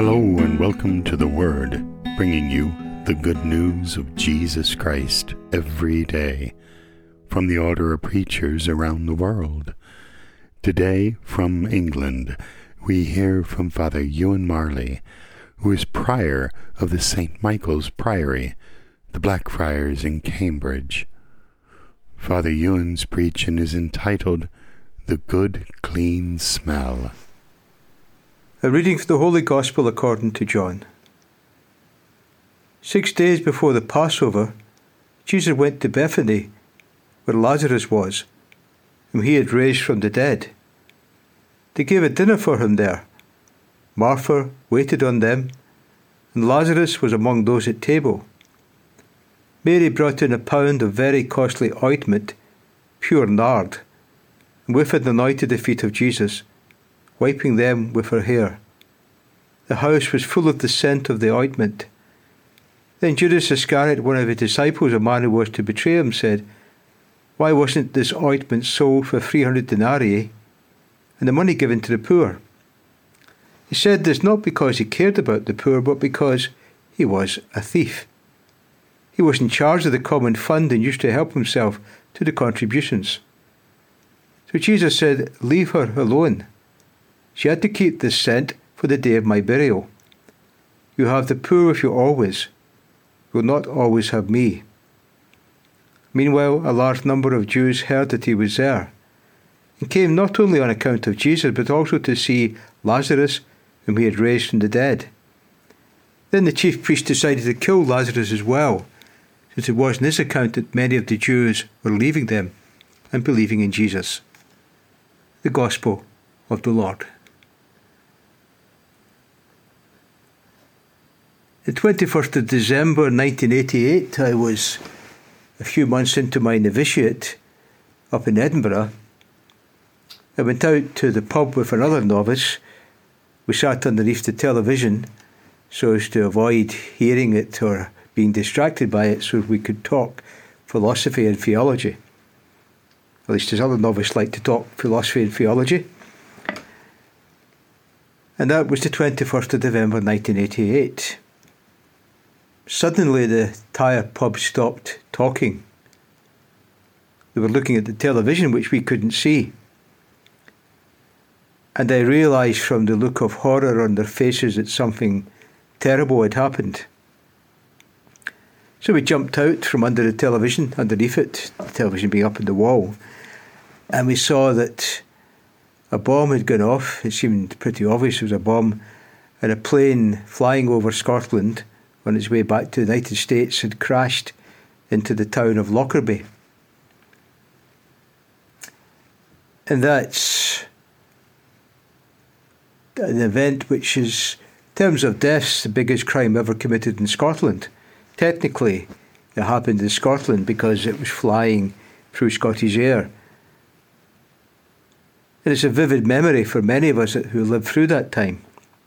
Hello and welcome to The Word, bringing you the good news of Jesus Christ every day from the order of preachers around the world. Today, from England, we hear from Father Ewan Marley, who is prior of the St. Michael's Priory, the Blackfriars in Cambridge. Father Ewan's preaching is entitled The Good Clean Smell. A reading from the Holy Gospel according to John. 6 days before the Passover, Jesus went to Bethany, where Lazarus was, whom he had raised from the dead. They gave a dinner for him there. Martha waited on them, and Lazarus was among those at table. Mary brought in a pound of very costly ointment, pure nard, and with it anointed the feet of Jesus, wiping them with her hair. The house was full of the scent of the ointment. Then Judas Iscariot, one of his disciples, a man who was to betray him, said, "Why wasn't this ointment sold for 300 denarii and the money given to the poor?" He said this not because he cared about the poor, but because he was a thief. He was in charge of the common fund and used to help himself to the contributions. So Jesus said, "Leave her alone. She had to keep this scent for the day of my burial. You have the poor with you always. You will not always have me." Meanwhile, a large number of Jews heard that he was there, and came not only on account of Jesus, but also to see Lazarus, whom he had raised from the dead. Then the chief priests decided to kill Lazarus as well, since it was on this account that many of the Jews were leaving them and believing in Jesus. The Gospel of the Lord. The 21st of December 1988, I was a few months into my novitiate up in Edinburgh. I went out to the pub with another novice. We sat underneath the television so as to avoid hearing it or being distracted by it, so we could talk philosophy and theology. At least this other novice liked to talk philosophy and theology. And that was the 21st of November 1988. Suddenly the entire pub stopped talking. They were looking at the television, which we couldn't see. And I realised from the look of horror on their faces that something terrible had happened. So we jumped out from under the television, underneath it, the television being up on the wall, and we saw that a bomb had gone off. It seemed pretty obvious it was a bomb, and a plane flying over Scotland on its way back to the United States had crashed into the town of Lockerbie. And that's an event which is, in terms of deaths, the biggest crime ever committed in Scotland. Technically, it happened in Scotland because it was flying through Scottish air. And it's a vivid memory for many of us who lived through that time.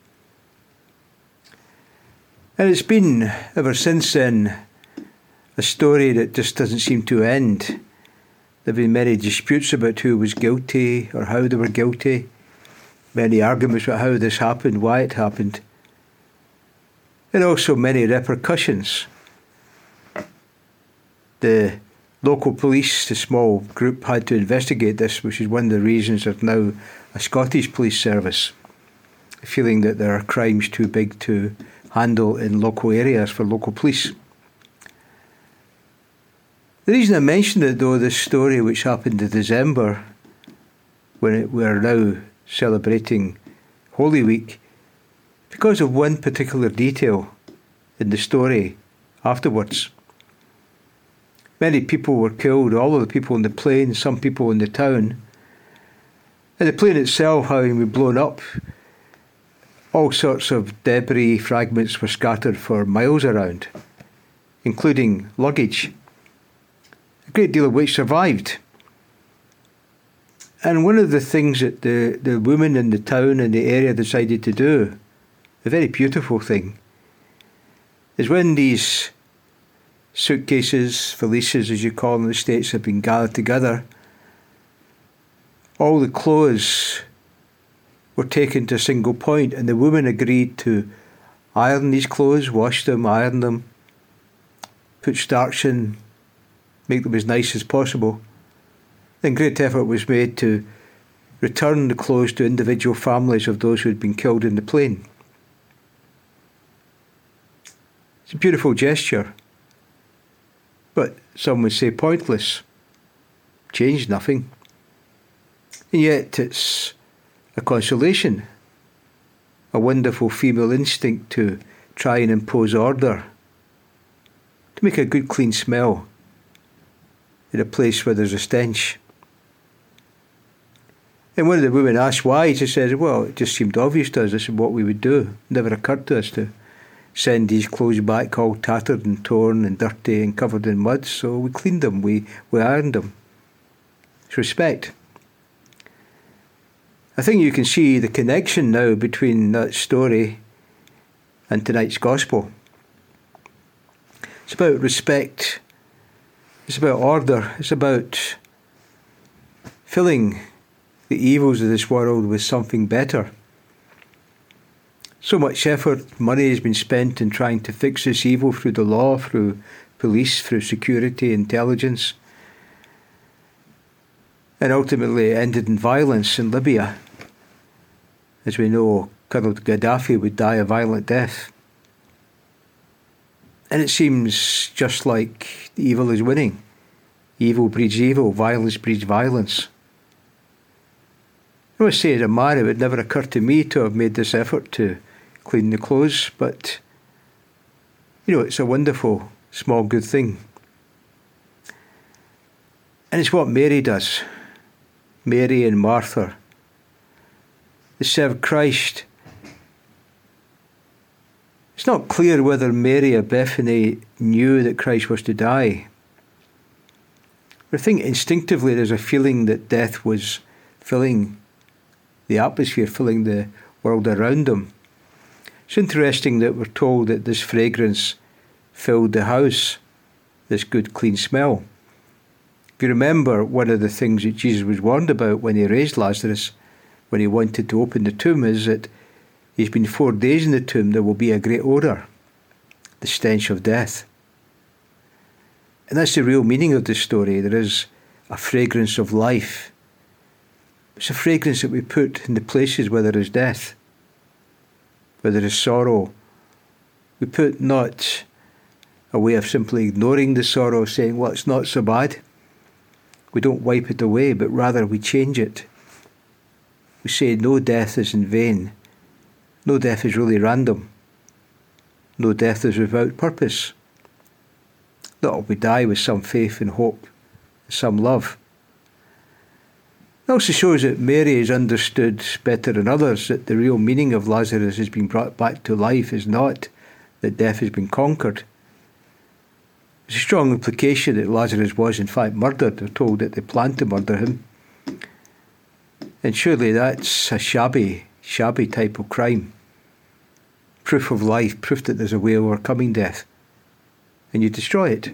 And it's been, ever since then, a story that just doesn't seem to end. There have been many disputes about who was guilty or how they were guilty, many arguments about how this happened, why it happened, and also many repercussions. The local police, the small group, had to investigate this, which is one of the reasons there's now a Scottish police service, feeling that there are crimes too big to handle in local areas for local police. The reason I mention it, though, this story which happened in December, when we're now celebrating Holy Week, because of one particular detail in the story afterwards. Many people were killed, all of the people on the plane, some people in the town. And the plane itself, having been blown up, all sorts of debris fragments were scattered for miles around, including luggage, a great deal of which survived. And one of the things that the women in the town and the area decided to do, a very beautiful thing, is when these suitcases, valises as you call them in the States, have been gathered together, all the clothes were taken to a single point, and the women agreed to iron these clothes, wash them, iron them, put starch in, make them as nice as possible. Then great effort was made to return the clothes to individual families of those who had been killed in the plane. It's a beautiful gesture, but some would say pointless. Changed nothing. And yet it's a consolation, a wonderful female instinct to try and impose order, to make a good clean smell in a place where there's a stench. And one of the women asked why. She said, well, it just seemed obvious to us. This is what we would do. It never occurred to us to send these clothes back all tattered and torn and dirty and covered in mud. So we cleaned them, we ironed them. It's respect. I think you can see the connection now between that story and tonight's gospel. It's about respect. It's about order. It's about filling the evils of this world with something better. So much effort, money has been spent in trying to fix this evil through the law, through police, through security, intelligence. And ultimately it ended in violence in Libya. As we know, Colonel Gaddafi would die a violent death. And it seems just like the evil is winning. Evil breeds evil, violence breeds violence. I must say, as a man, it would never occur to me to have made this effort to clean the clothes, but, it's a wonderful, small, good thing. And it's what Mary does. Mary and Martha. They serve Christ. It's not clear whether Mary of Bethany knew that Christ was to die. I think instinctively there's a feeling that death was filling the atmosphere, filling the world around them. It's interesting that we're told that this fragrance filled the house, this good clean smell. If you remember, one of the things that Jesus was warned about when he raised Lazarus, when he wanted to open the tomb, is that he's been 4 days in the tomb, there will be a great odour, the stench of death. And that's the real meaning of this story. There is a fragrance of life. It's a fragrance that we put in the places where there is death, where there is sorrow. We put not a way of simply ignoring the sorrow, saying, well, it's not so bad. We don't wipe it away, but rather we change it. We say no death is in vain. No death is really random. No death is without purpose. That we die with some faith and hope, some love. It also shows that Mary has understood better than others that the real meaning of Lazarus has been brought back to life is not that death has been conquered. There's a strong implication that Lazarus was in fact murdered. They're told that they planned to murder him. And surely that's a shabby type of crime. Proof of life, proof that there's a way of overcoming death. And you destroy it.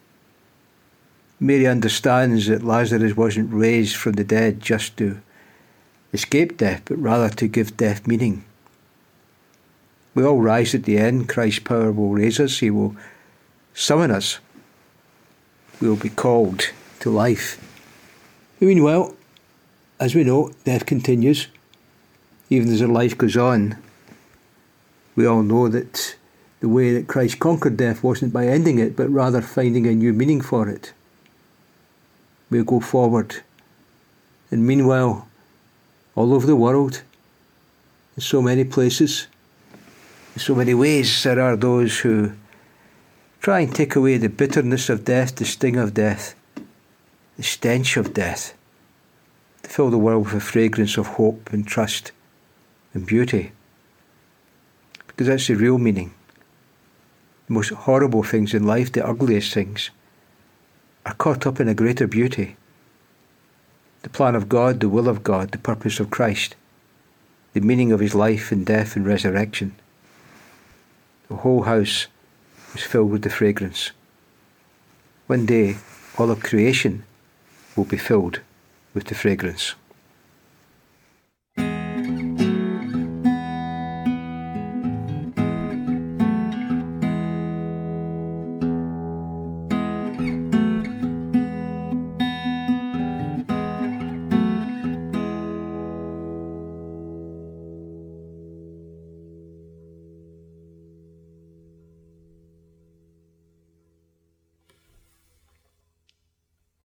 Mary understands that Lazarus wasn't raised from the dead just to escape death, but rather to give death meaning. We all rise at the end. Christ's power will raise us. He will summon us. We will be called to life. Meanwhile, as we know, death continues. Even as our life goes on, we all know that the way that Christ conquered death wasn't by ending it, but rather finding a new meaning for it. We'll go forward. And meanwhile, all over the world, in so many places, in so many ways, there are those who try and take away the bitterness of death, the sting of death, the stench of death, to fill the world with a fragrance of hope and trust and beauty. Because that's the real meaning. The most horrible things in life, the ugliest things, are caught up in a greater beauty. The plan of God, the will of God, the purpose of Christ, the meaning of his life and death and resurrection. The whole house was filled with the fragrance. One day, all of creation will be filled with the fragrance.